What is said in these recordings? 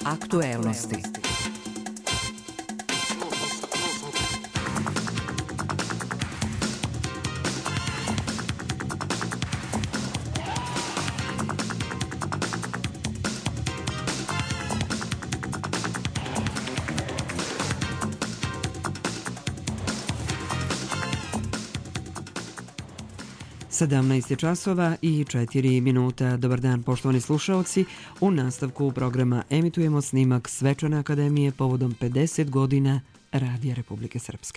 Aktuelnosti. Sedamnaest časova i 4 minuta. Dobar dan, poštovani slušaoci. U nastavku programa emitujemo snimak Svečane akademije povodom 50 godina Radija Republike Srpske.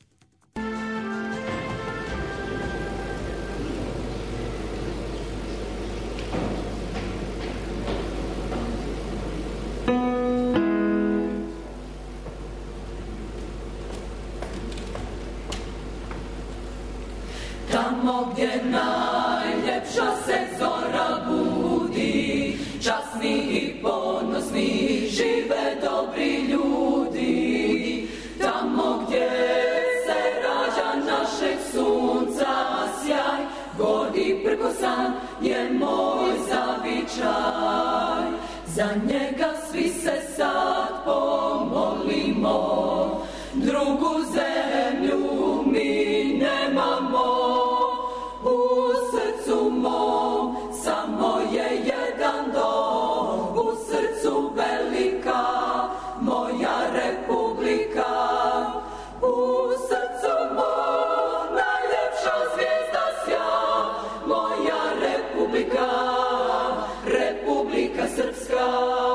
Tamo gdje najljepša se zora budi, časni i ponosni žive dobri ljudi. Tamo gdje se rađa našeg sunca sjaj, gordi prkosan je moj zavičaj. Za njega svi se sad pomolimo, drugu zemlju mi nemamo. U srcu mom samo je jedan dom, u srcu velika moja republika. U srcu mom najljepša zvijezda sja, moja republika, Republika Srpska.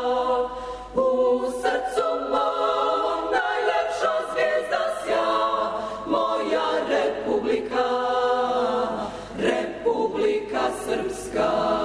U srcu mom najljepša zvijezda sja, moja republika, Republika Srpska.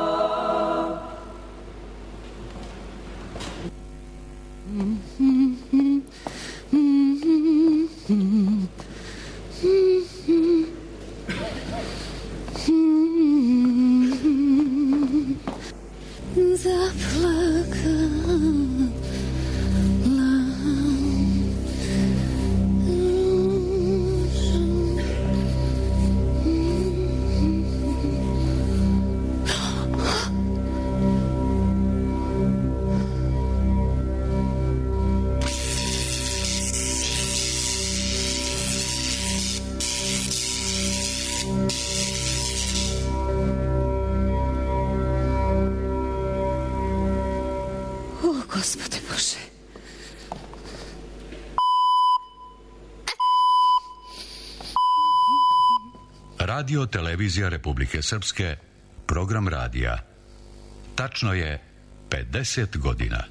Radio Televizija Republike Srpske, program radija. Tačno je 50 godina.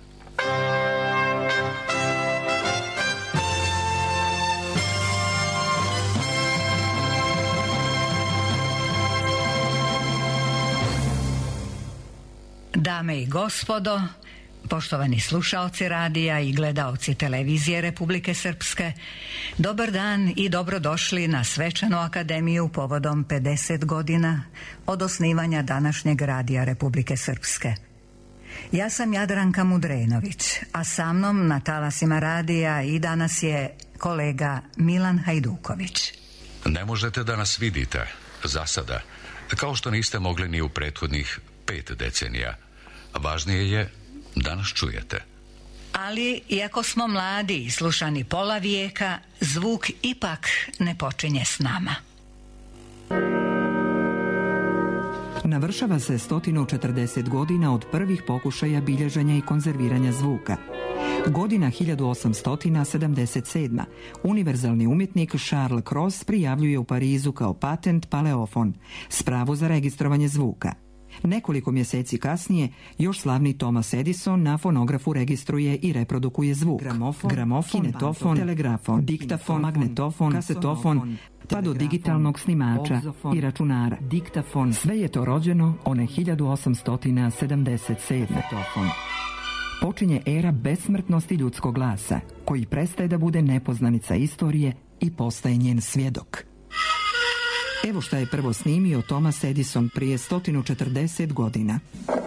Dame i gospodo, poštovani slušaoci radija i gledaoci Televizije Republike Srpske, dobar dan i dobrodošli na Svečanu akademiju povodom 50 godina od osnivanja današnjeg Radija Republike Srpske. Ja sam Jadranka Mudrenović, a sa mnom na talasima radija i danas je kolega Milan Hajduković. Ne možete da nas vidite, za sada, kao što niste mogli ni u prethodnih 5 decenija. Važnije je da nas čujete. Ali, iako smo mladi i slušani pola vijeka, zvuk ipak ne počinje s nama. Navršava se 140 godina od prvih pokušaja bilježenja i konzerviranja zvuka. Godina 1877. Univerzalni umjetnik Charles Cros prijavljuje u Parizu kao patent paleofon, spravu za registrovanje zvuka. Nekoliko mjeseci kasnije, još slavni Thomas Edison na fonografu registruje i reprodukuje zvuk. Gramofon, kinetofon, telegrafon, diktafon, magnetofon, kasetofon, pa do digitalnog snimača i računara. Diktafon. Sve je to rođeno one 1877. Počinje era besmrtnosti ljudskog glasa, koji prestaje da bude nepoznanica istorije i postaje njen svjedok. Evo šta je prvo snimio Thomas Edison prije 140 godina.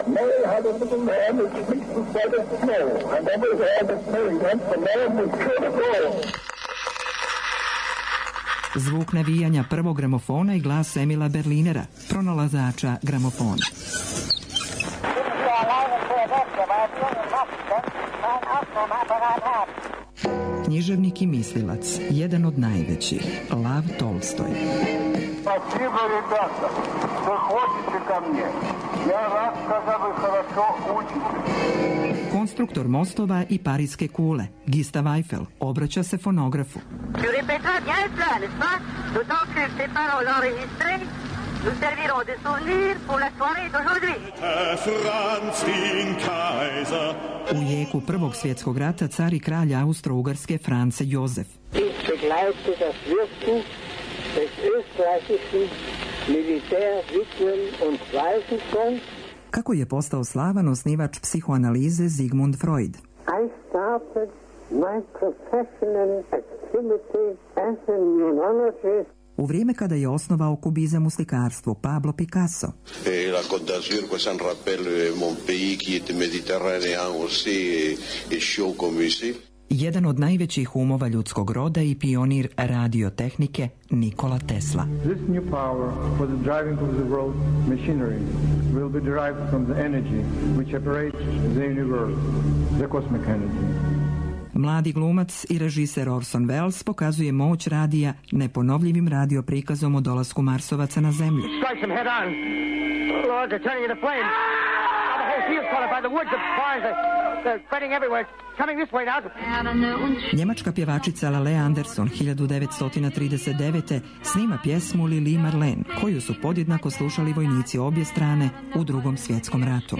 Zvuk navijanja prvog gramofona i glas Emila Berlinera, pronalazača gramofona. Književnik i mislilac, jedan od najvećih, Lav Tolstoj. Спасибо, ребята, что ходите ко мне. Я рад, когда вы хорошо учитесь. Konstruktor mostova i parijske kule, Gustav Eiffel, obraća se fonografu. Tu répéteras bien cela, n'est-ce pas? D'autant que ces paroles enregistrées nous serviront de souvenirs pour la soirée d'aujourd'hui. Franz den Kaiser. U jeku Prvog svjetskog rata car i kralj Austro-Ugarske France Jozef. Ich begleite das Wirken des österreichischen Militärwitwen- und Waifenfonds. Kako je postao slavan osnivač psihoanalize Sigmund Freud? I started my professional activity as a neurologist. U vrijeme kada je osnovao kubizam u slikarstvu Pablo Picasso. La Côte d'Azur, ça me rappelle mon pays qui était méditerranéen aussi et chaud comme ici. Jedan od najvećih umova ljudskog roda i pionir radiotehnike Nikola Tesla. This new power for the driving of the world machinery will be derived from the energy which operates the universe, the cosmic energy. Mladi glumac i režiser Orson Welles pokazuje moć radija neponovljivim radio prikazom o dolasku Marsovaca na Zemlju. Strike them head on. Lord, they're turning into flames. The whole field's caught up by the woods, the fires, they're spreading everywhere. Coming this way now. Njemačka pjevačica Lale Anderson 1939. snima pjesmu Lili Marlene, koju su podjednako slušali vojnici obje strane u Drugom svjetskom ratu.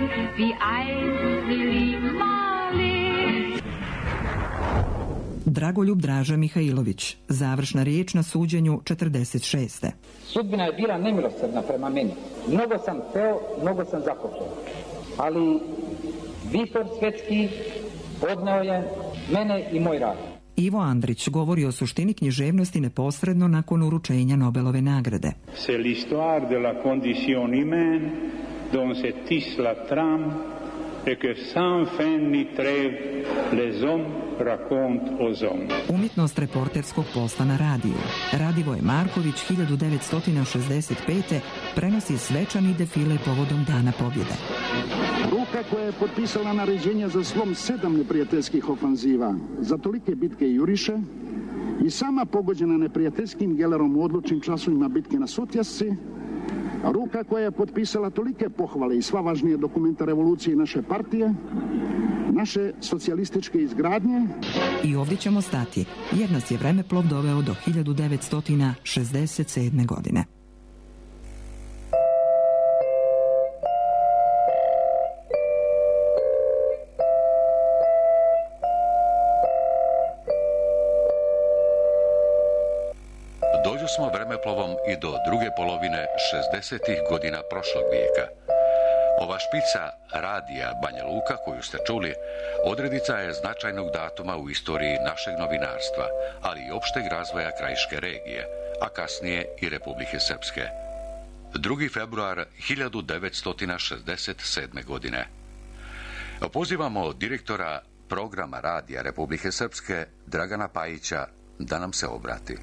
Dragoljub Draža Mihajlović, završna riječ na suđenju 46. Sudbina je bila nemilosrdna prema meni. Mnogo sam teo, mnogo sam započeo. Ali Vitor Svetski odneo je mene i moj rad. Ivo Andrić govori o suštini književnosti neposredno nakon uručenja Nobelove nagrade. C'est l'histoire de la condition humaine dont se tisse la trame et que sans fin ni trêve les hommes racontent aux hommes. Umjetnost reporterskog posla na radiju. Radivoj Marković 1965. prenosi svečani defile povodom Dana pobjede. Ruka koja je potpisala naređenja za slom 7 neprijateljskih ofanziva, za tolike bitke i juriše, i sama pogođena neprijateljskim gelerom u odlučnim časovima bitke na Sutjesci, ruka koja je potpisala tolike pohvale i sva važnije dokumenta revolucije i naše partije, naše socijalističke izgradnje. I ovdje ćemo stati, jer nas je vremeplov doveo do 1967. godine. Dođu smo vremeplovom i do druge polovine 60-ih godina prošlog vijeka. Ova špica radija Banja Luka koju ste čuli odredica je značajnog datuma u istoriji našeg novinarstva, ali i opšteg razvoja krajiške regije, a kasnije i Republike Srpske. 2. februar 1967. godine. Pozivamo direktora programa radija Republike Srpske Dragana Pajića da nam se obrati.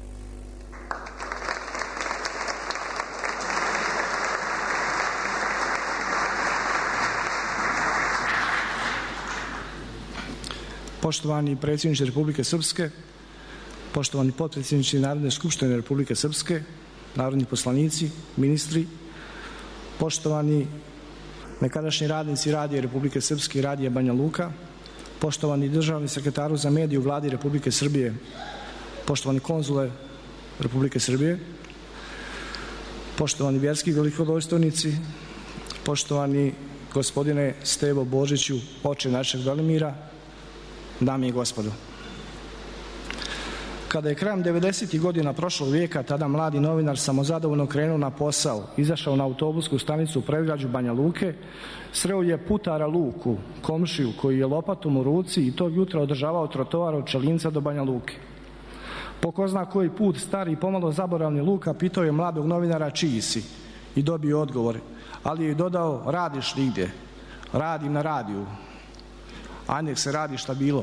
Poštovani predsjedniče Republike Srpske, poštovani potpredsjednici Narodne skupštine Republike Srpske, narodni poslanici, ministri, poštovani nekadašnji radnici Radija Republike Srpske i Radija Banja Luka, poštovani državni sekretaru za medije u Vladi Republike Srbije, poštovani konzule Republike Srbije, poštovani vjerski velikodostojnici, poštovani gospodine Stevo Božiću, oče našeg Velimira, dame i gospodo. Kada je krajem 90. godina prošlog vijeka tada mladi novinar samozadovoljno krenuo na posao, izašao na autobusku stanicu u predgrađu Banja Luke, sreo je putara Luku, komšiju koji je lopatom u ruci i tog jutra održavao trotoar od Čelinca do Banja Luke. Po ko zna koji put stari i pomalo zaboravni Luka pitao je mladog novinara čiji si i dobio odgovor, ali je dodao radiš li gdje? Radim na radiju. A nek se radi šta bilo.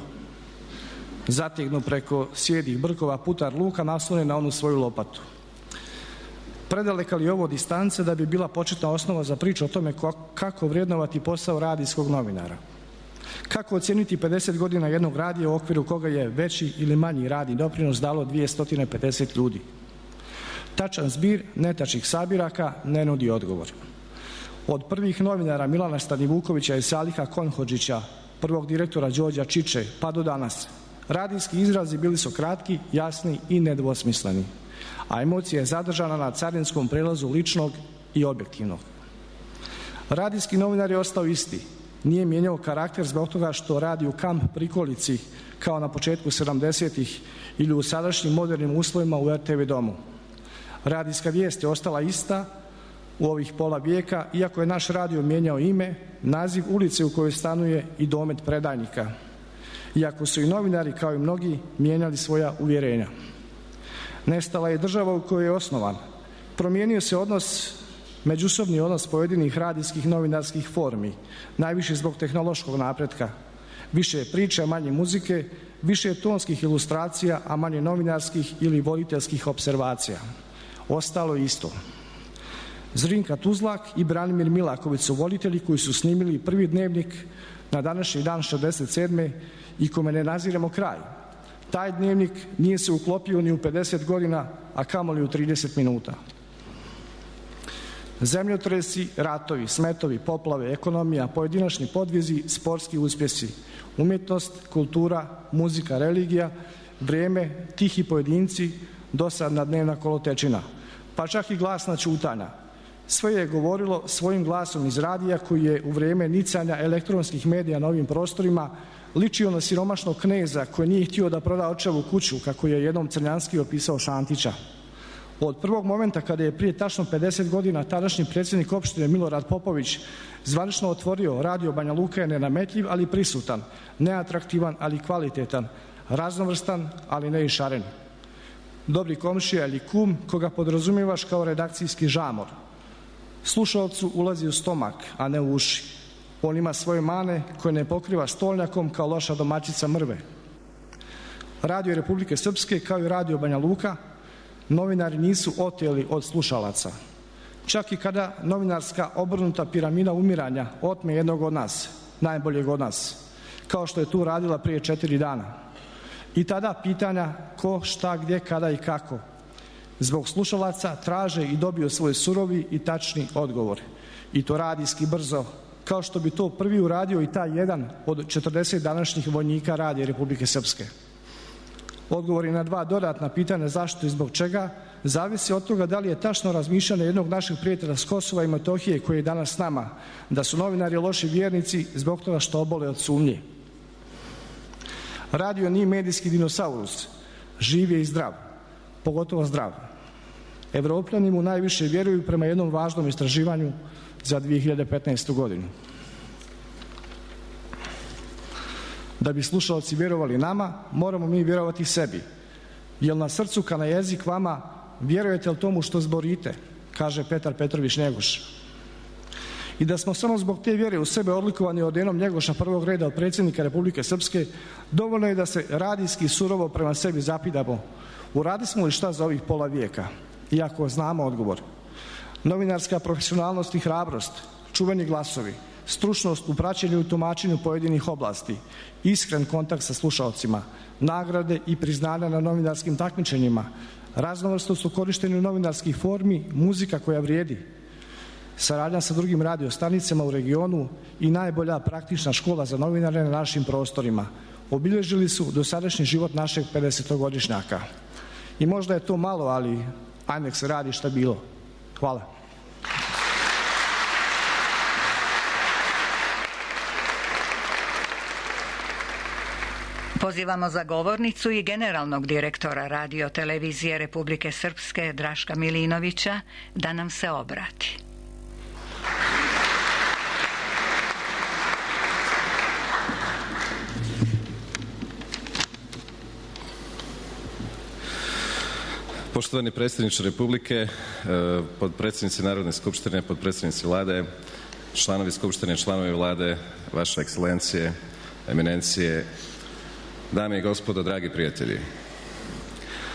Zategnu preko sjedih brkova putar Luka naslone na onu svoju lopatu. Predaleka li ovo distance da bi bila početna osnova za priču o tome kako vrednovati posao radijskog novinara? Kako ocijeniti 50 godina jednog radija u okviru koga je veći ili manji radni doprinos dalo 250 ljudi? Tačan zbir netačnih sabiraka ne nudi odgovor. Od prvih novinara Milana Stanivukovića i Saliha Konhodžića, prvog direktora Đorđa Čiče, pa do danas, radijski izrazi bili su kratki, jasni i nedvosmisleni, a emocija je zadržana na carinskom prelazu ličnog i objektivnog. Radijski novinar je ostao isti, nije mijenjao karakter zbog toga što radi u kamp prikolici kao na početku 70-ih ili u sadašnjim modernim uslovima u RTV domu. Radijska vijest je ostala ista u ovih pola vijeka, iako je naš radio mijenjao ime, naziv ulice u kojoj stanuje i domet predajnika. Iako su i novinari, kao i mnogi, mijenjali svoja uvjerenja. Nestala je država u kojoj je osnovan. Promijenio se međusobni odnos pojedinih radijskih novinarskih formi, najviše zbog tehnološkog napretka. Više je priče, manje muzike, više je tonskih ilustracija, a manje novinarskih ili voditeljskih observacija. Ostalo je isto. Zrinka Tuzlak i Branimir Milaković su voditelji koji su snimili prvi dnevnik na današnji dan 67. i kome ne naziremo kraj. Taj dnevnik nije se uklopio ni u 50 godina, a kamoli u 30 minuta. Zemljotresi, ratovi, smetovi, poplave, ekonomija, pojedinačni podvizi, sportski uspjesi, umjetnost, kultura, muzika, religija, vrijeme, tihi pojedinci, dosadna dnevna kolotečina, pa čak i glasna ćutanja. Sve je govorilo svojim glasom iz radija koji je u vrijeme nicanja elektronskih medija na ovim prostorima ličio na siromašnog kneza koji nije htio da proda očevu kuću, kako je jednom Crnjanski opisao Šantića. Od prvog momenta kada je prije tačno 50 godina tadašnji predsjednik opštine Milorad Popović zvanično otvorio radio Banja Luka je nenametljiv, ali prisutan, neatraktivan, ali kvalitetan, raznovrstan, ali ne i šaren. Dobri komšija ili kum koga podrazumijevaš kao redakcijski žamor. Slušalcu ulazi u stomak, a ne u uši. On ima svoje mane koje ne pokriva stolnjakom kao loša domaćica mrve. Radio Republike Srpske, kao i radio Banja Luka, novinari nisu oteli od slušalaca. Čak i kada novinarska obrnuta piramida umiranja otme jednog od nas, najboljeg od nas, kao što je tu radila prije 4 dana. I tada pitanja ko, šta, gdje, kada i kako zbog slušalaca traže i dobiju svoj surovi i tačni odgovor. I to radijski brzo, kao što bi to prvi uradio i taj jedan od 40 današnjih vojnika Radija Republike Srpske. Odgovori na 2 dodatna pitanja zašto i zbog čega zavisi od toga da li je tačno razmišljanje jednog našeg prijatelja s Kosova i Metohije koji je danas s nama, da su novinari loši vjernici zbog toga što obole od sumnje. Radio nije medijski dinosaurus, živ je i zdrav, pogotovo zdrav. Evropljani mu najviše vjeruju prema jednom važnom istraživanju za 2015. godinu. Da bi slušalci vjerovali nama, moramo mi vjerovati sebi. Jel na srcu ka na jezik vama, vjerujete li tomu što zborite, kaže Petar Petrović Njegoš. I da smo samo zbog te vjere u sebe odlikovani ordenom Njegoša prvog reda od predsjednika Republike Srpske, dovoljno je da se radijski surovo prema sebi zapitamo. Uradismo li šta za ovih pola vijeka? Iako znamo odgovor. Novinarska profesionalnost i hrabrost, čuveni glasovi, stručnost u praćenju i tumačenju pojedinih oblasti, iskren kontakt sa slušalcima, nagrade i priznanja na novinarskim takmičenjima, raznovrsnost u korištenju novinarskih formi, muzika koja vrijedi, saradnja sa drugim radiostanicama u regionu i najbolja praktična škola za novinare na našim prostorima obilježili su dosadašnji život našeg 50-godišnjaka. I možda je to malo, ali ajde nek se radi šta bilo. Hvala. Pozivamo za govornicu i generalnog direktora Radio-televizije Republike Srpske Draška Milinovića da nam se obrati. Poštovani predsjedniče Republike, potpredsjednici Narodne skupštine, potpredsjednici Vlade, članovi skupštine, članovi Vlade, vaše ekscelencije, eminencije, dame i gospodo, dragi prijatelji.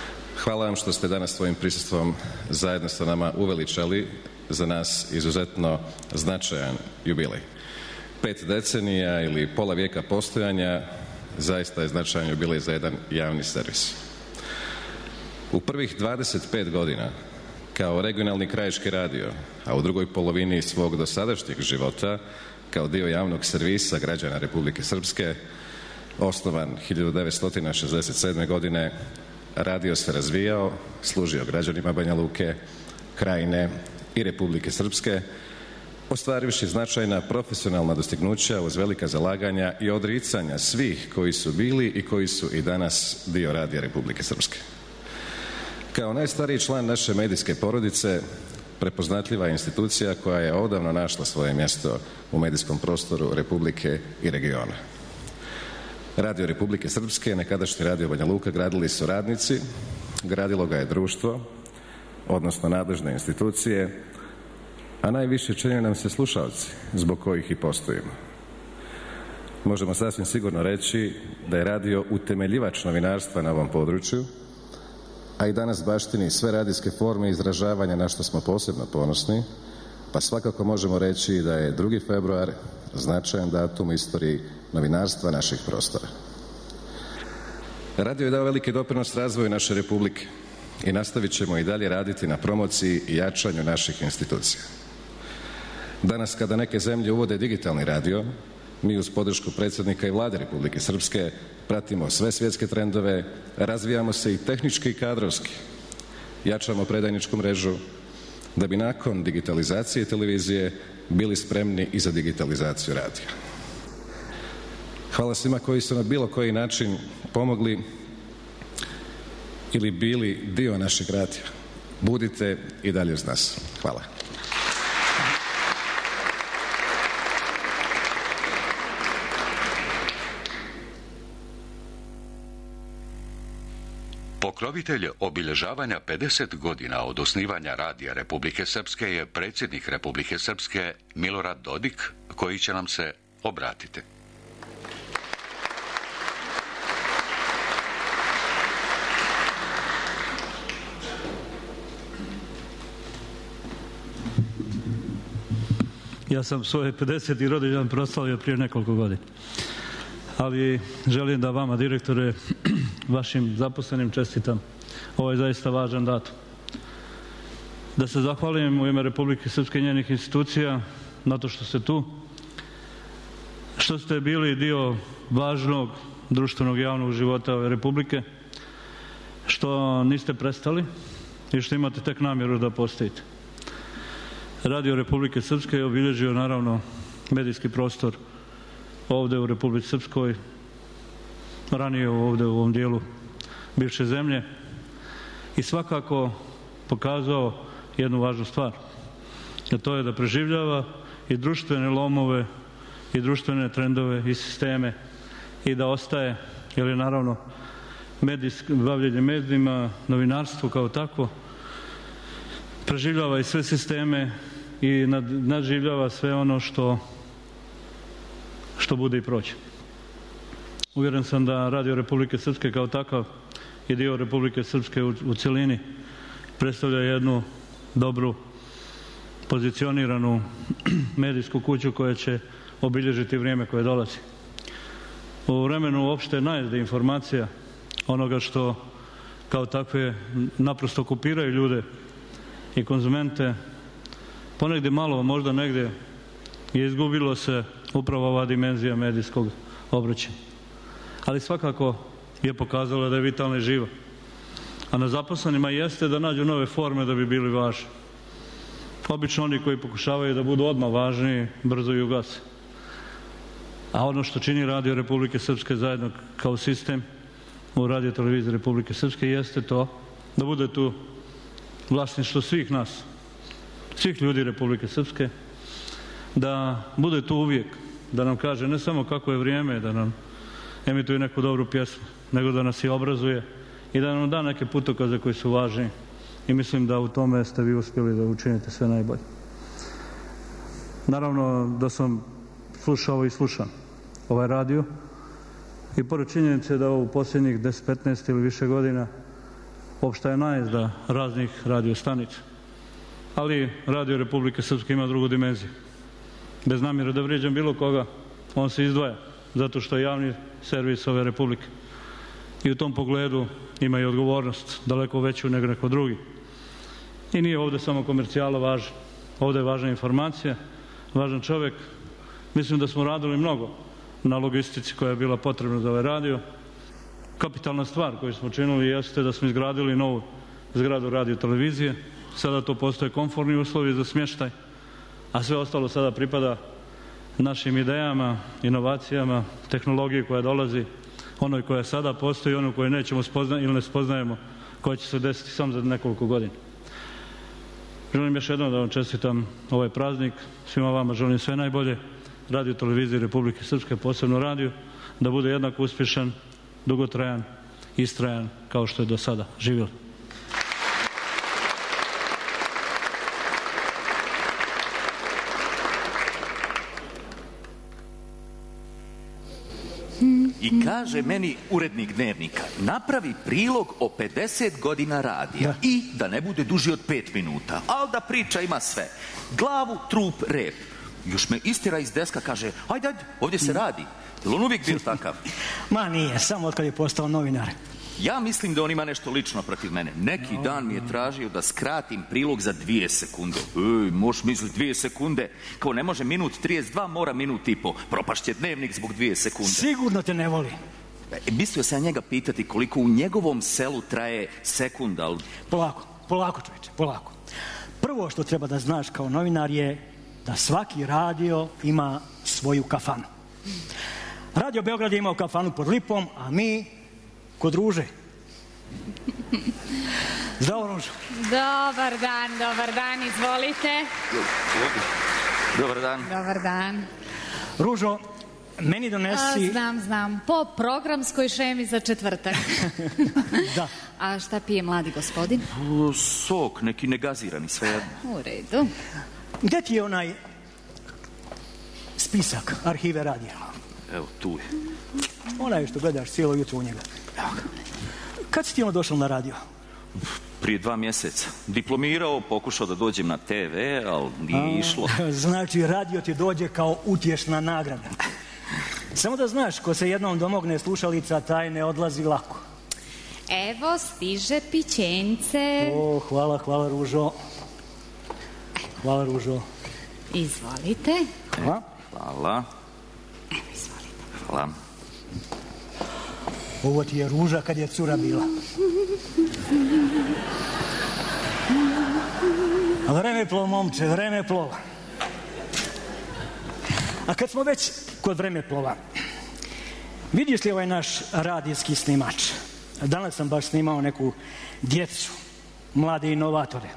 Hvala vam što ste danas svojim prisustvom zajedno sa nama uveličali za nas izuzetno značajan jubilej. 5 decenija ili pola vijeka postojanja zaista je značajan jubilej za jedan javni servis. U prvih 25 godina kao regionalni krajiški radio, a u drugoj polovini svog dosadašnjeg života kao dio javnog servisa građana Republike Srpske, osnovan 1967. godine, radio se razvijao, služio građanima Banja Luke, Krajine i Republike Srpske, ostvarivši značajna profesionalna dostignuća uz velika zalaganja i odricanja svih koji su bili i koji su i danas dio radija Republike Srpske. Kao najstariji član naše medijske porodice, prepoznatljiva je institucija koja je odavno našla svoje mjesto u medijskom prostoru Republike i regiona. Radio Republike Srpske, nekadašnji radio Banja Luka, gradili su radnici, gradilo ga je društvo, odnosno nadležne institucije, a najviše čine nam se slušalci, zbog kojih i postojimo. Možemo sasvim sigurno reći da je radio utemeljivač novinarstva na ovom području, a i danas baštini sve radijske forme izražavanja na što smo posebno ponosni, pa svakako možemo reći da je 2. februar značajan datum u istoriji novinarstva naših prostora. Radio je dao veliki doprinos razvoju naše Republike i nastavit ćemo i dalje raditi na promociji i jačanju naših institucija. Danas, kada neke zemlje uvode digitalni radio, mi uz podršku predsjednika i Vlade Republike Srpske pratimo sve svjetske trendove, razvijamo se i tehnički i kadrovski, jačamo predajničku mrežu, da bi nakon digitalizacije televizije bili spremni i za digitalizaciju radija. Hvala svima koji su na bilo koji način pomogli ili bili dio našeg radija. Budite i dalje uz nas. Hvala. Pokrovitelj obilježavanja 50 godina od osnivanja Radija Republike Srpske je predsjednik Republike Srpske Milorad Dodik, koji će nam se obratiti. Ja sam svoje 50. rođendan proslavio prije nekoliko godina. Ali želim da vama, direktore, vašim zaposlenim čestitam. Ovo je zaista važan datum. Da se zahvalim u ime Republike Srpske i njenih institucija na to što ste tu, što ste bili dio važnog društvenog javnog života ove Republike, što niste prestali i što imate tek namjeru da postojite. Radio Republike Srpske je obilježio naravno medijski prostor ovdje u Republici Srpskoj, ranije ovdje u ovom dijelu bivše zemlje i svakako pokazao jednu važnu stvar, a to je da preživljava i društvene lomove i društvene trendove i sisteme i da ostaje, jer je naravno bavljenje medijima, novinarstvo kao tako, preživljava i sve sisteme i nadživljava sve ono što bude i proći. Uvjeren sam da Radio Republike Srpske kao takav i dio Republike Srpske u cjelini predstavlja jednu dobru pozicioniranu medijsku kuću koja će obilježiti vrijeme koje dolazi. U vremenu opšte najezde informacija, onoga što kao takve naprosto okupiraju ljude i konzumente, ponegdje malo, možda negdje je izgubilo se upravo ova dimenzija medijskog obraćanja. Ali svakako je pokazalo da je vitalna i živa. A na zaposlenima jeste da nađu nove forme da bi bili važni. Obično oni koji pokušavaju da budu odmah važni, brzo i ugase. A ono što čini Radio Republike Srpske zajedno kao sistem u Radio televiziji Republike Srpske jeste to da bude tu vlasništvo svih nas, svih ljudi Republike Srpske, da bude tu uvijek, da nam kaže ne samo kako je vrijeme, da nam emituje neku dobru pjesmu, nego da nas i obrazuje i da nam da neke putokaze koji su važni. I mislim da u tome ste vi uspjeli da učinite sve najbolje. Naravno da sam slušao i slušam ovaj radio i pored činjenice da u posljednjih 10, 15 ili više godina opšta je najezda raznih radiostanica. Ali Radio Republike Srpske ima drugu dimenziju. Bez namjere da vrijeđam bilo koga, on se izdvaja, zato što je javni servis ove Republike. I u tom pogledu ima i odgovornost, daleko veću nego neko drugi. I nije ovdje samo komercijala važna. Ovdje je važna informacija, važan čovjek. Mislim da smo radili mnogo na logistici koja je bila potrebna za ovaj radio. Kapitalna stvar koju smo činili jeste da smo izgradili novu zgradu radio televizije. Sada to postoje komfortni uslovi za smještaj, a sve ostalo sada pripada našim idejama, inovacijama, tehnologiji koja dolazi, onoj koja sada postoji i onoj koju nećemo spoznati ili ne spoznajemo, koja će se desiti samo za nekoliko godina. Želim još jednom da vam čestitam ovaj praznik, svima vama želim sve najbolje, Radio televiziji Republike Srpske, posebno radio, da bude jednako uspješan, dugotrajan, istrajan kao što je do sada. Živjeli! I kaže meni urednik Dnevnika, napravi prilog o 50 godina radija i da ne bude duži od 5 minuta, ali da priča ima sve. Glavu, trup, rep. Još me istira iz deska, kaže, ajde, ovdje se radi. Je li on uvijek bio takav? Ma nije, samo od kad je postao novinar. Ja mislim da on ima nešto lično protiv mene. Neki dan mi je tražio da skratim prilog za 2 sekunde. Možeš misliti 2 sekunde? Kao ne može minut 32, mora minut i po. Propašće Dnevnik zbog 2 sekunde. Sigurno te ne voli. Mislio sam njega pitati koliko u njegovom selu traje sekunda, ali... Polako čovječe, polako. Prvo što treba da znaš kao novinar je da svaki radio ima svoju kafanu. Radio Beograd je imao kafanu pod Lipom, a mi kod Ruže. Zdravo, Ružo. Dobar dan, izvolite. Dobar dan. Dobar dan. Ružo, meni donesi... Znam, po programskoj šemi za četvrtak. Da. A šta pije mladi gospodin? Sok, neki negazirani, sve jedno. U redu. Gdje ti je onaj spisak arhive radija? Evo, tu je. Onaj što gledaš cijelo jutro u njega. Kad si ti ono došao na radio? Prije 2 mjeseca. Diplomirao, pokušao da dođem na TV, ali nije išlo. Znači, radio ti dođe kao utješna nagrada. Samo da znaš, ko se jednom domogne slušalica, taj ne odlazi lako. Evo, stiže pićence. O, hvala, Ružo. Hvala, Ružo. Izvolite. Hvala. Evo, izvolite. Hvala. Ovo ti je Ruža kad je cura bila. Vremeplov, momče, vremeplov. A kad smo već kod vremeplova, vidiš li ovaj naš radijski snimač? Danas sam baš snimao neku djecu, mlade inovatore.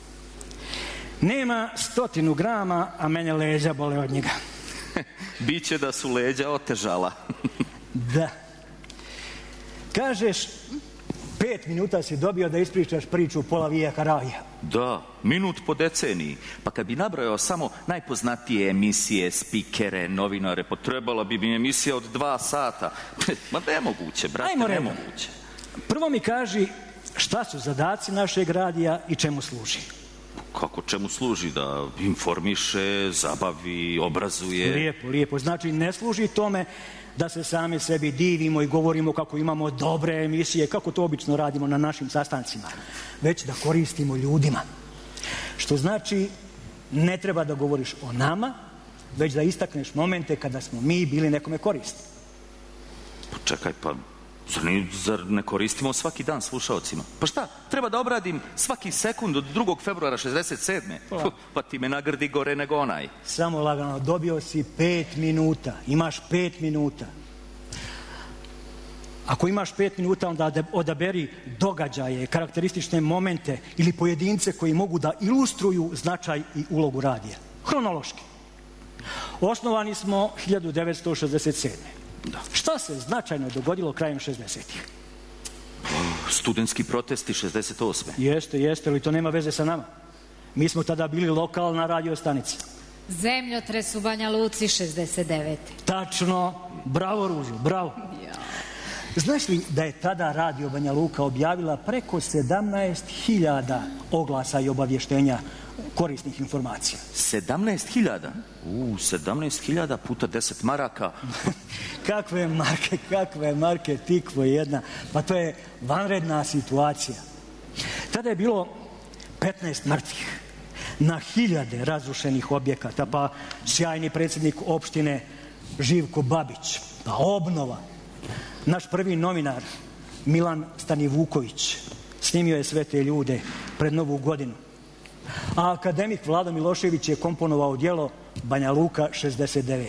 Nema 100 grama, a mene leđa bole od njega. Biće da su leđa otežala. Da. Kažeš, 5 minuta si dobio da ispričaš priču pola vijeka radija. Da, minut po deceniji. Pa kad bi nabrojao samo najpoznatije emisije, spikere, novinare, potrebala bi mi emisija od 2 sata. Ma nemoguće, brate, nemoguće. Prvo mi kaži šta su zadaci našeg radija i čemu služi. Kako čemu služi? Da informiše, zabavi, obrazuje. Lijepo. Znači ne služi tome da se sami sebi divimo i govorimo kako imamo dobre emisije, kako to obično radimo na našim sastancima, već da koristimo ljudima. Što znači, ne treba da govoriš o nama, već da istakneš momente kada smo mi bili nekome korisni. Pa čekaj, zar ne koristimo svaki dan slušaocima? Pa šta, treba da obradim svaki sekund od 2. februara 67. Pa ti me nagrdi gore nego onaj. Samo lagano, dobio si 5 minuta. Imaš 5 minuta. Ako imaš 5 minuta, onda odaberi događaje, karakteristične momente ili pojedince koji mogu da ilustruju značaj i ulogu radija. Hronološki. Osnovani smo 1967. Da. Šta se značajno dogodilo krajem 60-ih? Studentski protesti 68. Jeste, ali to nema veze sa nama. Mi smo tada bili lokalna radiostanica. Zemljotres u Banja Luci 69. Tačno, bravo Ružo, bravo. Znaš li da je tada Radio Banja Luka objavila preko 17.000 oglasa i obavještenja korisnih informacija? 17.000? 17.000 puta 10 maraka. Kakve marke, tikvo jedna. Pa to je vanredna situacija. Tada je bilo 15 mrtvih na 1000 razrušenih objekata, pa sjajni predsjednik opštine Živko Babić, pa obnova. Naš prvi novinar Milan Stanivuković snimio je sve te ljude pred Novu godinu. A akademik Vlado Milošević je komponovao djelo Banja Luka 69.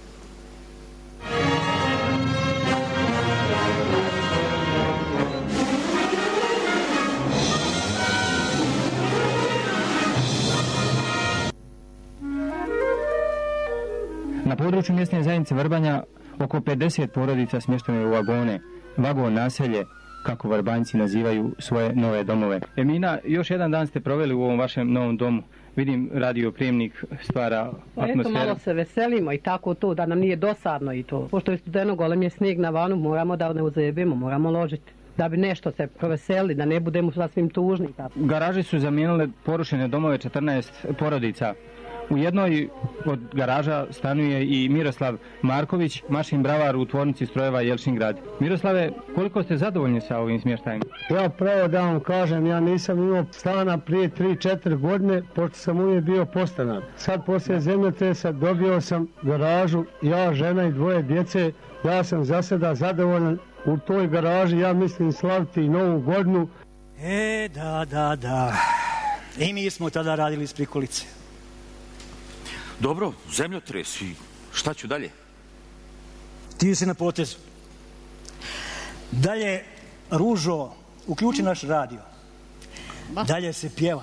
Na području mjesne zajednice Vrbanja oko 50 porodica smješteno je u vagone, vagon naselje, kako Vrbanjci nazivaju svoje nove domove. Emina, još jedan dan ste proveli u ovom vašem novom domu. Vidim, radioprijemnik stvara atmosferu. Eto, malo se veselimo i tako to, da nam nije dosadno i to. Pošto je studeno, golem je snijeg na vanu, moramo da ne uzebimo, moramo ložiti. Da bi nešto se proveseli, da ne budemo sasvim tužni. Garaže su zamijenile porušene domove 14 porodica. U jednoj od garaža stanuje i Miroslav Marković, mašin bravar u tvornici strojeva Jelšingrad. Miroslave, koliko ste zadovoljni sa ovim smještajem? Ja pravo da vam kažem, ja nisam imao stana prije 3-4 godine, pošto sam uvijek bio podstanar. Sad poslije zemljotresa dobio sam garažu, ja, žena i 2 djece. Ja sam za sada zadovoljan u toj garaži, ja mislim slaviti i Novu godinu. Da. I mi smo tada radili iz prikolice. Dobro, zemljotres i šta ću dalje? Ti si na potezu. Dalje, Ružo, uključi naš radio. Dalje se pjeva.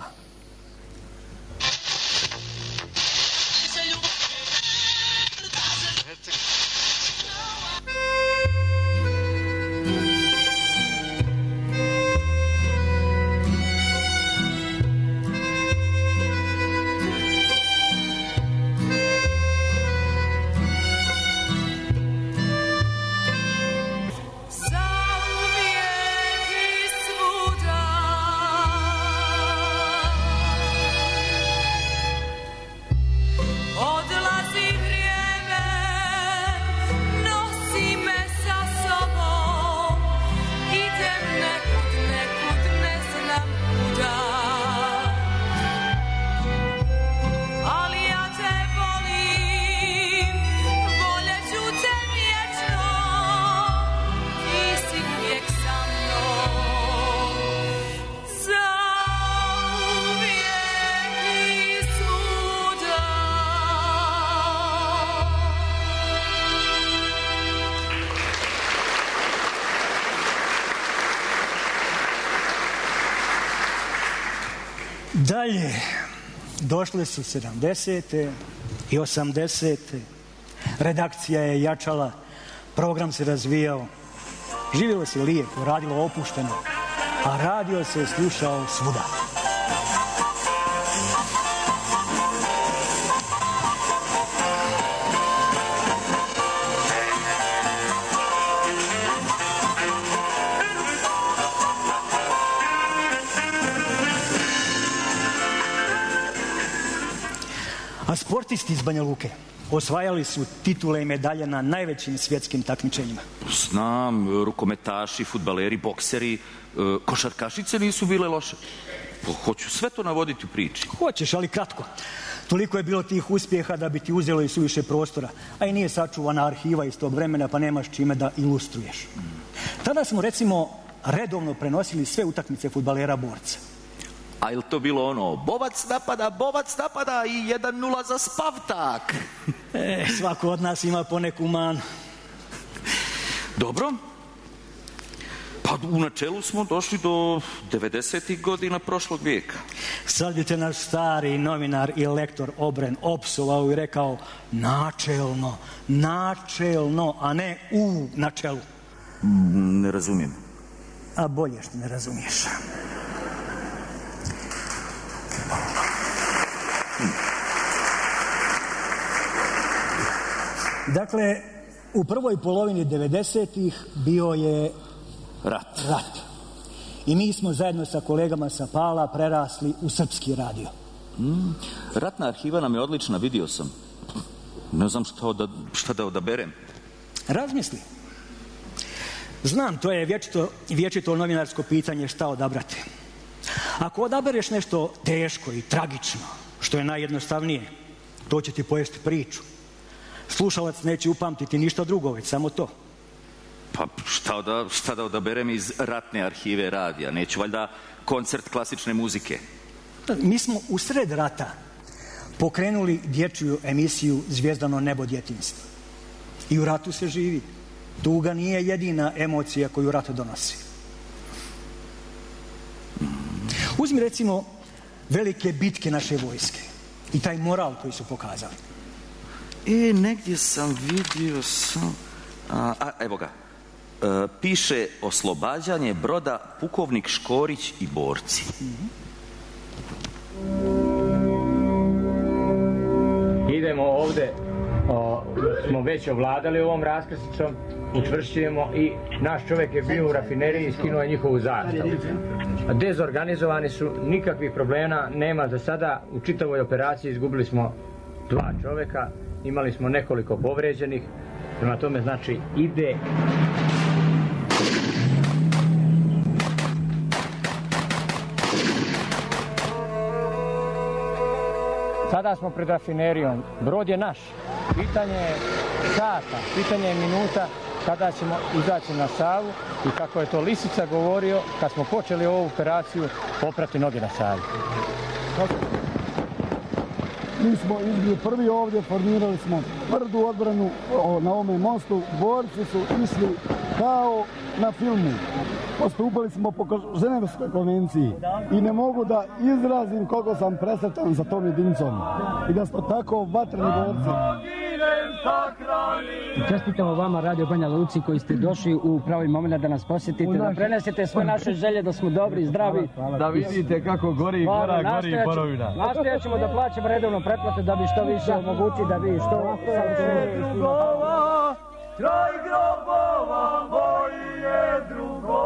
Dalje, došle su 70. i 80. Redakcija je jačala, program se razvijao, živjelo se lijepo, radilo opušteno, a radio se slušao svuda. A sportisti iz Banja Luke osvajali su titule i medalje na najvećim svjetskim takmičenjima. Znam, rukometaši, fudbaleri, bokseri, košarkašice nisu bile loše. Hoću sve to navoditi u priči. Hoćeš, ali kratko. Toliko je bilo tih uspjeha da bi ti uzelo i suviše prostora, a i nije sačuvana arhiva iz tog vremena, pa nemaš čime da ilustruješ. Tada smo, recimo, redovno prenosili sve utakmice fudbalera borca. A je li to bilo ono, bovac napada i 1-0 za Spavtak? Svako od nas ima poneku manu. Dobro. Pa u načelu smo došli do 90. godina prošlog vijeka. Sad bi te naš stari novinar i lektor Obren opsovao i rekao načelno, a ne u načelu. Ne razumijem. A bolje što ne razumiješ. Dakle, U prvoj polovini 90-ih bio je rat. I mi smo zajedno sa kolegama sa Pala prerasli u srpski radio. Ratna arhiva nam je odlična, vidio sam. Ne znam šta da odaberem. Razmisli. Znam, to je vječito novinarsko pitanje šta odabrati. Ako odabereš nešto teško i tragično, što je najjednostavnije, to će ti pojesti priču. Slušalac neće upamtiti ništa drugo, već samo to. Pa šta da odaberem iz ratne arhive radija? Neću valjda koncert klasične muzike. Mi smo u sred rata pokrenuli dječju emisiju Zvijezdano nebo djetinjstva. I u ratu se živi. Tuga nije jedina emocija koju rat donosi. Uzmi recimo velike bitke naše vojske i taj moral koji su pokazali. Negdje sam vidio evo ga. Piše oslobađanje broda pukovnik Škorić i borci. Idemo ovdje, smo već ovladali ovom raskrsnicom, učvršćujemo i naš čovjek je bio u rafineriji i skinuo je njihovu zastavu. Dezorganizovani su, nikakvih problema nema za sada. U čitavoj operaciji izgubili smo 2 čovjeka, imali smo nekoliko povređenih, prema tome znači ide. Sada smo pred rafinerijom, brod je naš, pitanje je sata, pitanje je minuta kada ćemo izaći na Savu i kako je to Lisica govorio, kad smo počeli ovu operaciju, poprati noge na Savi. Mi smo izbili prvi ovdje, formirali smo tvrdu odbranu na ovome mostu, borci su išli kao na filmu. Postupali smo po Ženevskoj konvenciji i ne mogu da izrazim koliko sam presretan sa tom jedinicom i da smo tako vatreni borci. Čestitamo vama Radio Banja Luci koji ste došli u pravi moment da nas posjetite, da prenesete sve naše želje da smo dobri i zdravi. Da vidite kako gori gora, gori Borovina. Nastojat ćemo da plaćamo redovno pretplate da bi što više omogući da vi što... Kraj grobova bolje drugo.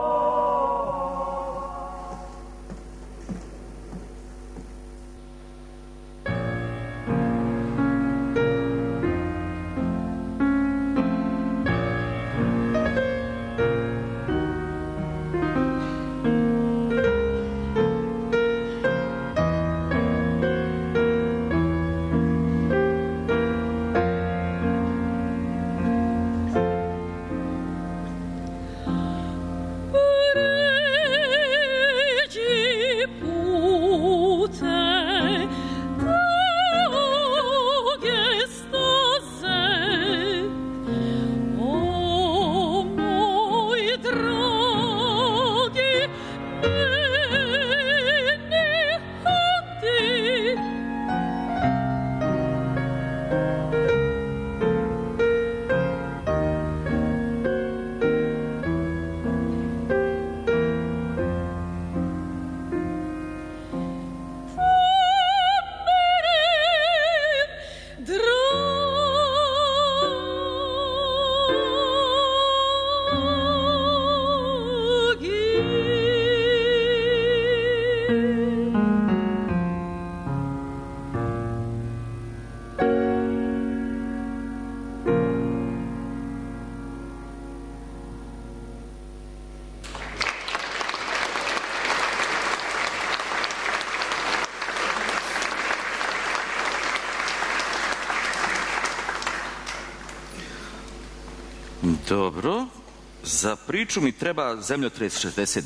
Dobro, za priču mi treba zemljotres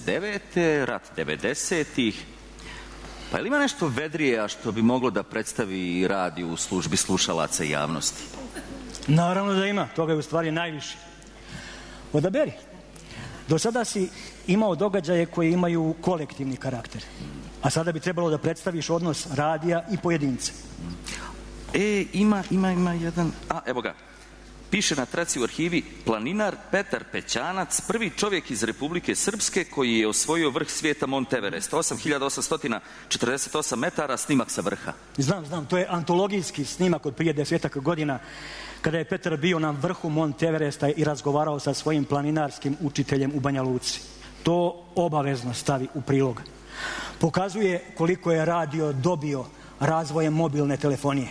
69. rat 90-ih. Pa je li ima nešto vedrije, a što bi moglo da predstavi radio u službi slušalaca i javnosti? Naravno da ima, toga je u stvari najviše. Odaberi. Do sada si imao događaje koji imaju kolektivni karakter, a sada bi trebalo da predstaviš odnos radija i pojedinca. Ima jedan... evo ga. Piše na traci u arhivi planinar Petar Pećanac, prvi čovjek iz Republike Srpske koji je osvojio vrh svijeta Mont Everest. 8848 metara, snimak sa vrha. Znam, to je antologijski snimak od prije 10 godina, kada je Petar bio na vrhu Mont Everesta i razgovarao sa svojim planinarskim učiteljem u Banja Luci. To obavezno stavi u prilog. Pokazuje koliko je radio dobio razvojem mobilne telefonije.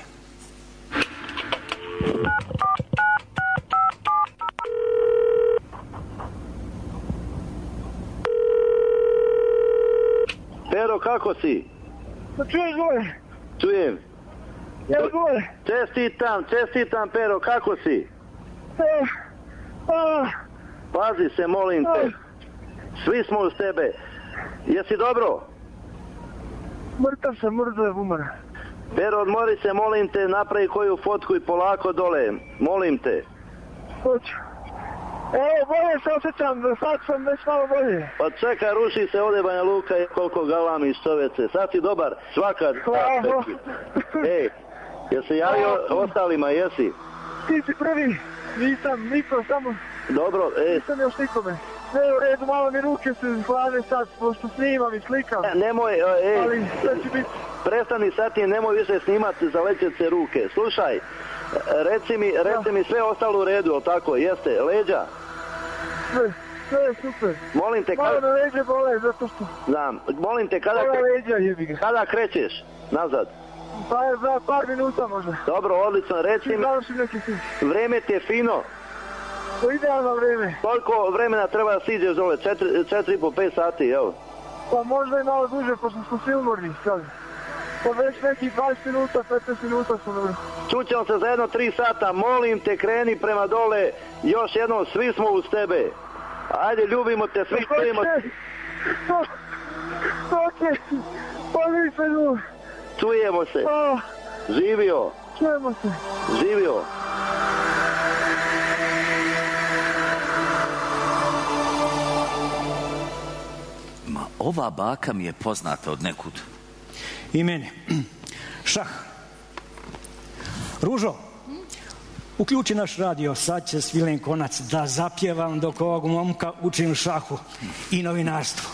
Pero, kako si? Čuješ gore? Čujem. Evo gore. Čestitam, Pero, kako si? Pazi se, molim te. Svi smo uz tebe. Jesi dobro? Mrtav sam, mrtav umara. Pero, odmori se, molim te, napravi koju fotku i polako dole. Molim te. Hoću. Evo, bolje se osjećam, sad sam već malo bolje. Pa čekaj, ruši se ovdje Banja Luka i koliko galami iz čoveče. Sad si dobar, svaka. Hvala. Ej, jesi javio ostalima, jesi? Ti si prvi, nisam niko, samo... Dobro, nisam još nikome. Ne, u redu, malo mi ruke se hlade sad, pošto snimam i slikam. Nemoj, ali sve će biti... Prestani sad i nemoj više snimati za lećece ruke. Slušaj, reci mi sve ostalo u redu, jel tako, jeste, leđa? Sve je super. Molim te, malo me leđe bole, zato što... Znam, molim te, kada krećeš nazad? Pa za par minuta možda. Dobro, odlično, reci mi, vreme ti je fino. Idealno vreme. Koliko vremena treba da siđeš dole? 4,5-5 sati, evo. Pa možda i malo duže, pošto smo svi umorni sad. Pa već nekih 20 minuta, 15 minuta smo dobro. Čućemo se za jedno 3 sata, molim te, kreni prema dole, još jednom, svi smo uz tebe. Ajde, ljubimo te, svi stojimo. Okej, pa mi se ljubimo. Čujemo se. Živio. Čujemo se. Živio. Ma, ova baka mi je poznata od nekud. I meni. Šah. Ružo, uključi naš radio, sad će svilen konac da zapjevam dok ovog momka učim šahu i novinarstvu.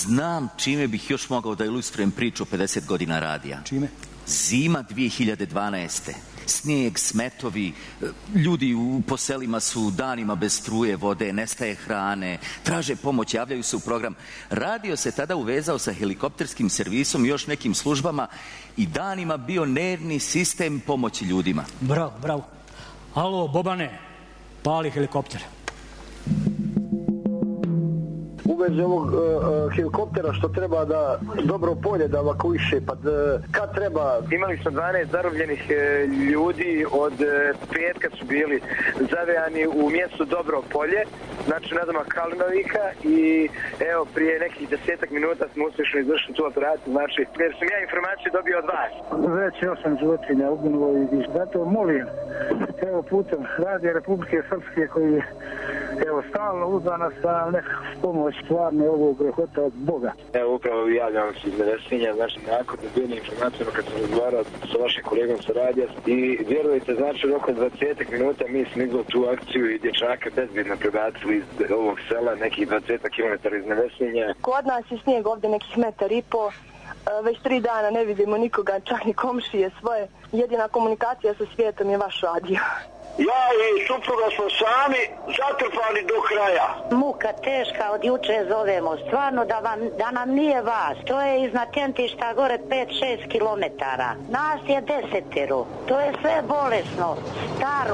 Znam čime bih još mogao da ilustrujem priču o 50 godina radija. Čime? Zima 2012. Snijeg, smetovi, ljudi po selima su danima bez struje, vode, nestaje hrane, traže pomoć, javljaju se u program. Radio se tada uvezao sa helikopterskim servisom i još nekim službama i danima bio nervni sistem pomoći ljudima. Bravo, bravo. Alo, Bobane, pali helikopter. U vezi ovog helikoptera što treba da dobro polje da evakuiše, pa kad treba? Imali smo 12 zarobljenih ljudi od petka su bili zavejani u mjestu Dobro polje, znači na doma Kalinovika i evo prije nekih 10 minuta smo uspješno izvršili tu operaciju, znači jer sam ja informaciju dobio od vas. Već 8 životinja uginulo i zato molim, evo putem Radija Republike Srpske koji evo stalno uzda nas da nekakvu pomoć stvarno ovog grehota od Boga. Evo upravo javljam se iz Nevesinja, znači nakon dobijene informacije kad sam razgovarao sa vašim kolegom sa radija i vjerujte, znači u roku 20 minuta mi smo izvali tu akciju i dječaka bezbjedno prebacili iz ovog sela nekih 20 km iz Nevesinja. Kod nas je snijeg ovdje nekih 1,5 m, već 3 dana ne vidimo nikoga, čak ni komšije svoje. Jedina komunikacija sa svijetom je vaš radio. Ja i supruga smo sami zatrpani do kraja. Muka teška, od juče zovemo. Stvarno da nam nije vas. To je iznad Kentišta gore 5-6 kilometara. Nas je 10. To je sve bolesno. Staro.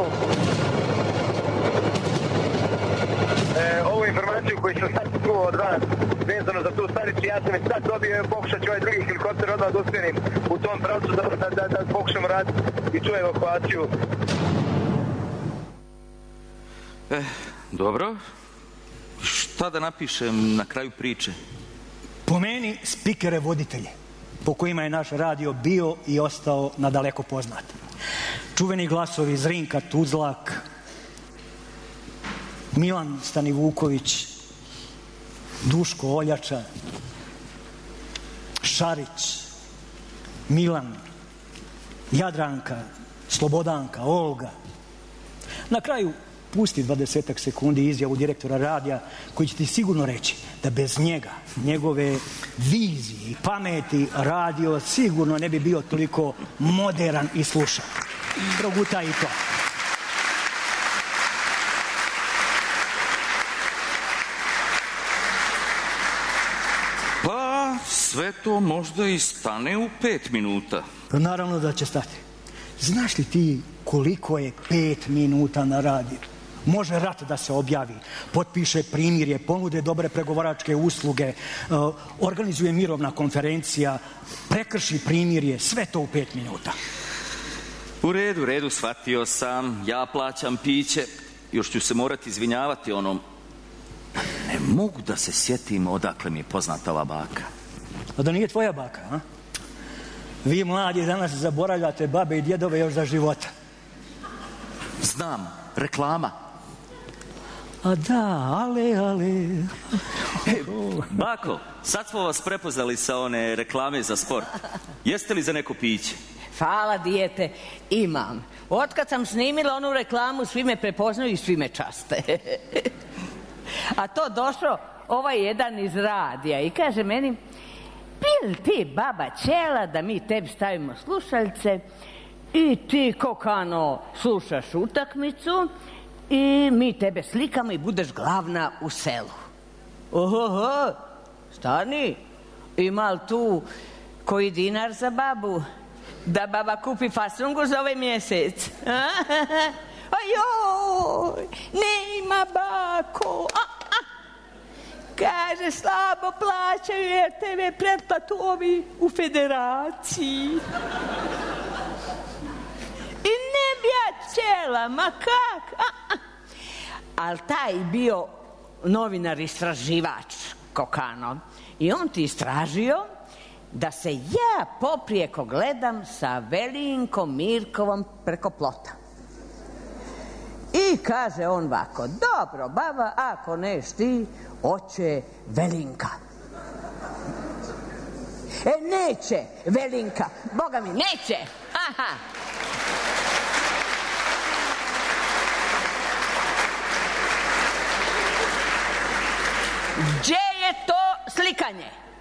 Ovu informaciju koju sam sad čuo od vas vezano za tu staricu, ja sam je sad dobio, pokušat ću ovaj drugi helikopter odmah da uspjenim u tom pravcu da pokušamo raditi i tu evakuaciju. Dobro. Šta da napišem na kraju priče? Po meni spikere voditelje, po kojima je naš radio bio i ostao nadaleko poznat. Čuveni glasovi Zrinka Tuzlak, Milan Stanivuković, Duško Oljača, Šarić, Milan, Jadranka, Slobodanka, Olga. Na kraju pusti 20 sekundi izjavu direktora radija koji će ti sigurno reći da bez njega, njegove vizije i pameti radio sigurno ne bi bio toliko moderan i slušan. Progutaj i to. Pa sve to možda i stane u 5 minuta. Pa naravno da će stati. Znaš li ti koliko je 5 minuta na radiju? Može rat da se objavi, potpiše primirje, ponude dobre pregovaračke usluge, organizuje mirovna konferencija, prekrši primirje, sve to u 5 minuta. U redu, shvatio sam, ja plaćam piće, još ću se morati izvinjavati onom. Ne mogu da se sjetim odakle mi je poznata ova baka. A da nije tvoja baka, a? Vi mladi danas zaboravljate babe i djedove još za života. Znam, reklama. A da, ale. Bako, sad smo vas prepoznali sa one reklame za sport. Jeste li za neko piće? Hvala, dijete, imam. Otkad sam snimila onu reklamu, svi me prepoznaju i svi me časte. A to došao ovaj jedan iz radija i kaže meni, bil ti baba Čela da mi tebi stavimo slušalice i ti kokano slušaš utakmicu i mi tebe slikamo i budeš glavna u selu. Ohoho, stani, ima li tu koji dinar za babu da baba kupi fasungu za ovaj mjesec? Ajoj, nema bako. Kaže, slabo plaćaju jer tebe pretplatu ovi u federaciji. I ne bi ja Čela, ma kak? Ali taj bio novinar istraživač kokano i on ti istražio da se ja poprijeko gledam sa Velinkom Mirkovom preko plota. I kaže on ovako, dobro baba, ako neš ti, oće Velinka. Neće Velinka, Boga mi, neće. Aha. Gdje je to slikanje?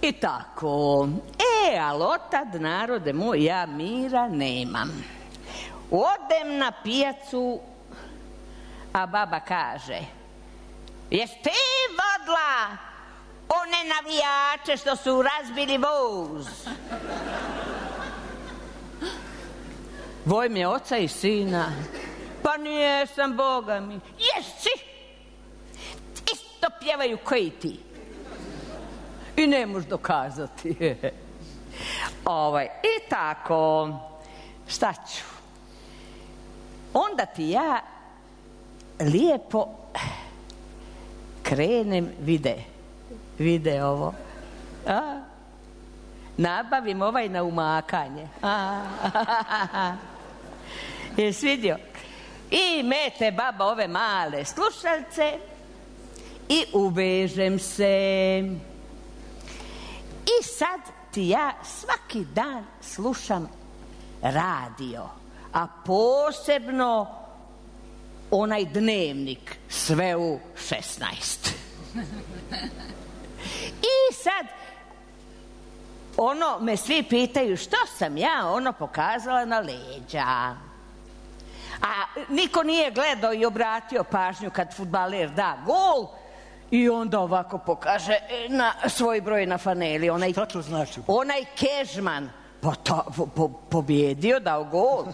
I tako. Ali otad, narode moj, ja mira nemam. Odem na pijacu, a baba kaže: jes ti vodila one navijače što su razbili voz? Vojme oca i sina. Pa nijesam, Boga mi. Jesi! Isto pjevaju koji ti. I ne možeš dokazati. I tako. Šta ću? Onda ti ja lijepo krenem, vide ovo. Nabavim na umakanje. Jesi vidio? I mete baba ove male slušalce i uvežem se. I sad ti ja svaki dan slušam radio, a posebno onaj dnevnik, sve u 16. I sad me svi pitaju što sam ja pokazala na leđa. A niko nije gledao i obratio pažnju kad fudbaler da gol i onda ovako pokaže na svoj broj na faneli. Šta to znači? Onaj Kežman pobjedio, dao gol.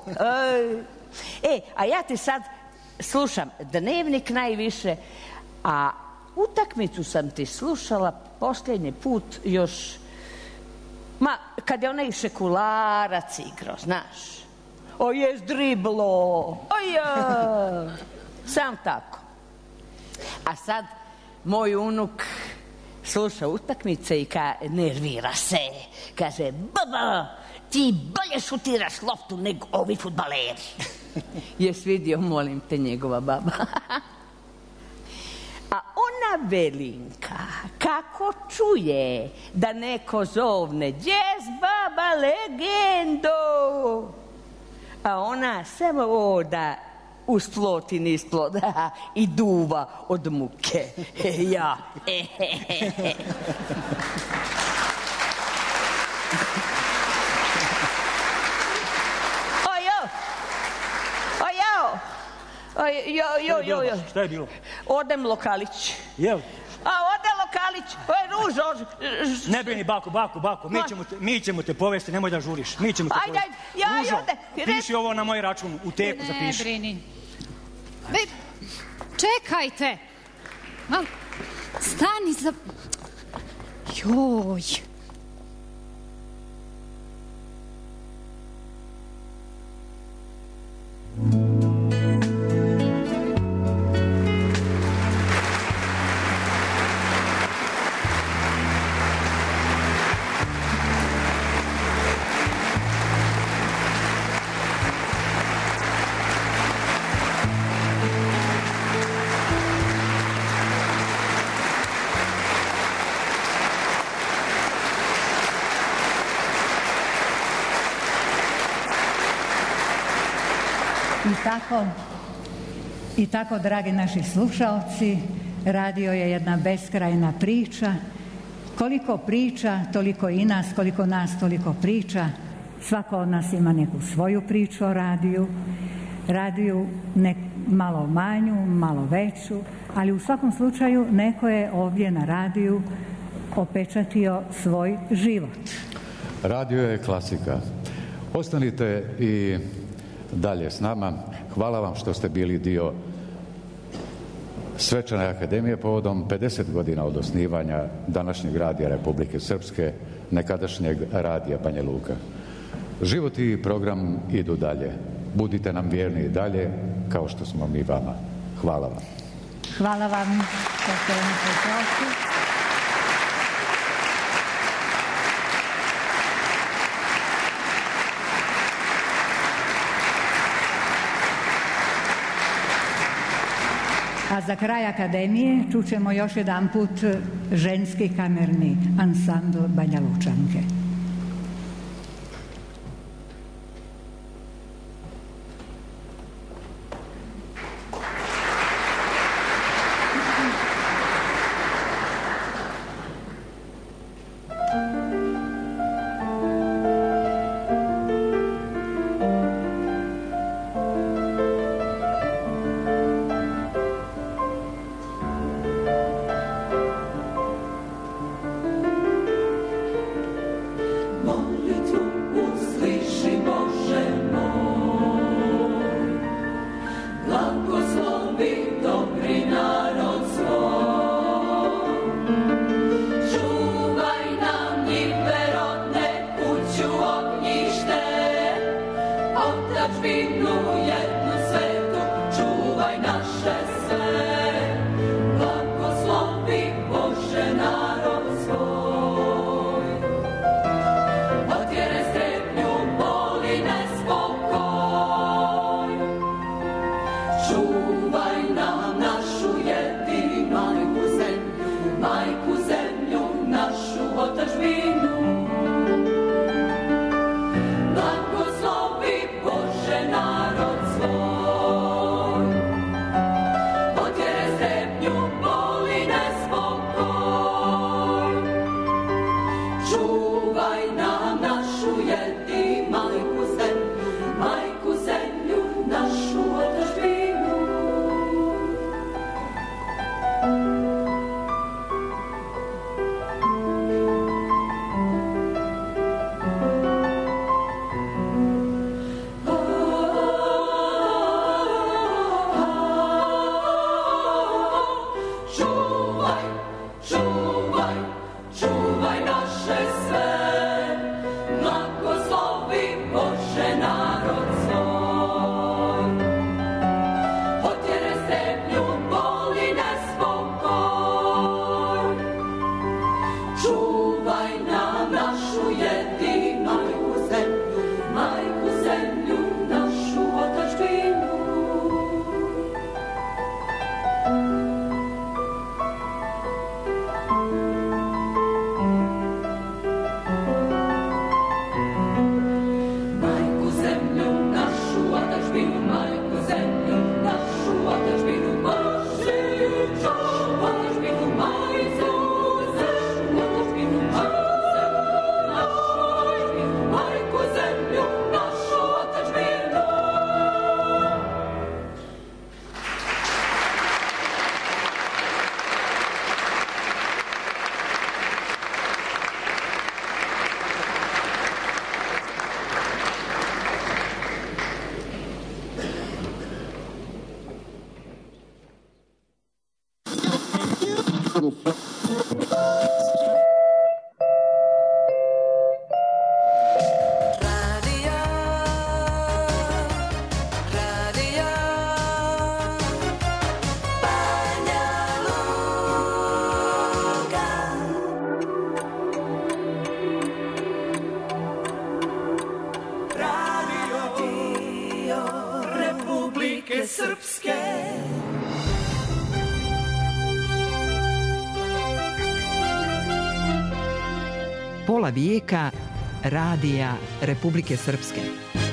A ja ti sad slušam dnevnik najviše, a utakmicu sam ti slušala posljednji put još kad je onaj Šekularac igrao, znaš. Jes driblo, sam tako. A sad moj unuk sluša utakmice i nervira se. Kaže: baba, ti bolje šutiraš loptu nego ovi fudbaleri. Jes vidio, molim te, njegova baba. A ona Velinka, kako čuje da neko zovne: gdje baba legendo? A ona samo da usploti nisploda i duva od muke. Ja. Šta je bilo? Odem Lokalić. Jel? Ode Lokalić, Ružo. Ne brini, bako, mi ćemo te povesti, nemoj da žuriš. Mi ćemo te povesti. Ružo, piši ovo na moj račun, u teku zapiši. Ne brini. Čekajte. Stani za... Joj. I tako, dragi naši slušaoci, radio je jedna beskrajna priča. Koliko priča, toliko i nas, koliko nas, toliko priča. Svako od nas ima neku svoju priču o radiju. Radiju malo manju, malo veću, ali u svakom slučaju neko je ovdje na radiju opečatio svoj život. Radio je klasika. Ostanite i dalje s nama. Hvala vam što ste bili dio Svečane akademije povodom 50 godina od osnivanja današnjeg radija Republike Srpske, nekadašnjeg radija Banja Luka. Život i program idu dalje. Budite nam vjerni i dalje, kao što smo mi vama. Hvala vam. Hvala vam što ste nam pozvali. A za kraj akademije čućemo još jedan put ženski kamerni ansambl Banja Lučanke. Srpske. Pola vijeka Radija Republike Srpske.